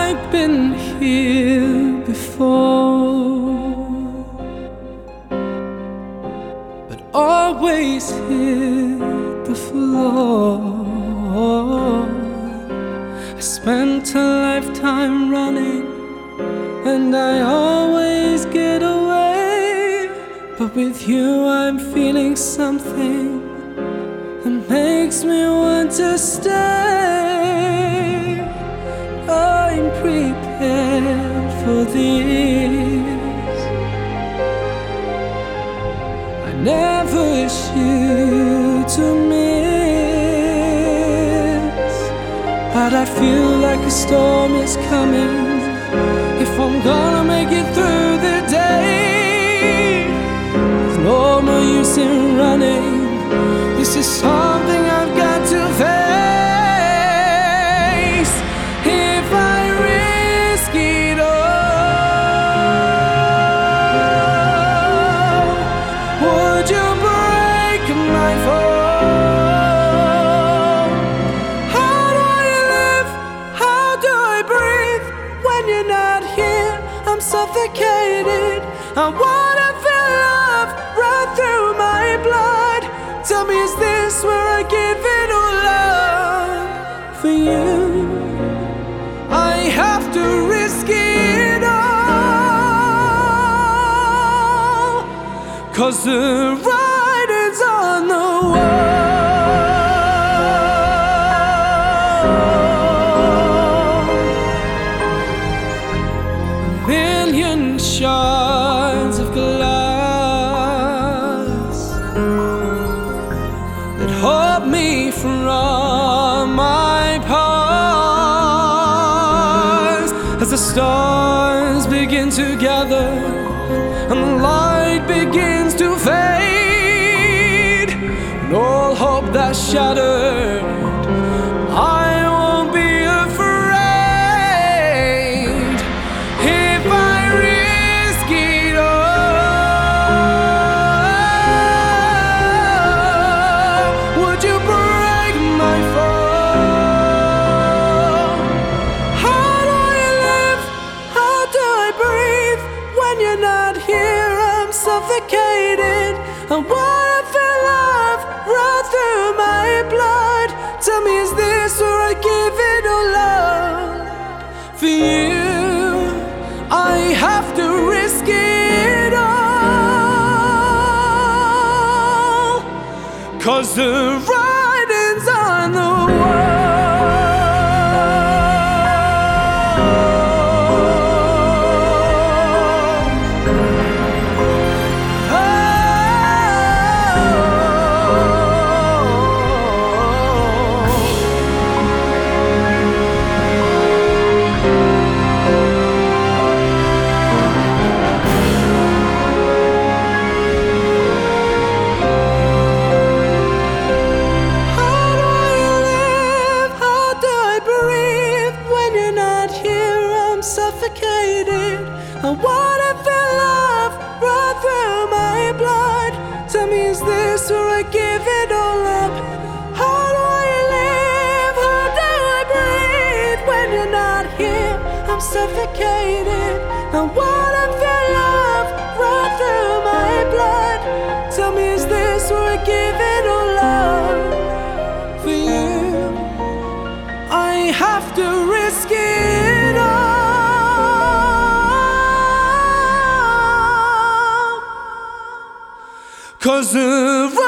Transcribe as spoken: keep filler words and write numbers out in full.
I've been here before, but always hit the floor. I spent a lifetime running, and I always get away. But with you I'm feeling something that makes me want to stay. I'm prepared for this. I never wish you to miss, but I feel like a storm is coming. If I'm gonna make it through the day, there's no more use in running. This is something I've got to face. If I risk it all, would you break my fall? How do I live? How do I breathe when you're not here? I'm suffocated. I wanna feel love run through my blood. Tell me, is this where I give it all up for you? I have to risk it all, 'cause the writing's on the wall. A million shards of glass that hold me from my past. As the stars begin to gather and the light begins to fade, and all hope that's shattered, I won't be afraid. If I risk it all, would you break my fall? How do I live? How do I breathe when you're not here? I'm suffocated. I wanna feel love run through my blood. Tell me, is this where I give it all up for you? I have to risk it all, 'cause the writing's on the wall. Suffocated. I wanna feel love run through my blood. Tell me, is this where I give it all up? How do I live? How do I breathe when you're not here? I'm suffocated. I wanna feel love run through my blood. Tell me, is this where I give it all up for you? I have to risk it all, 'cause the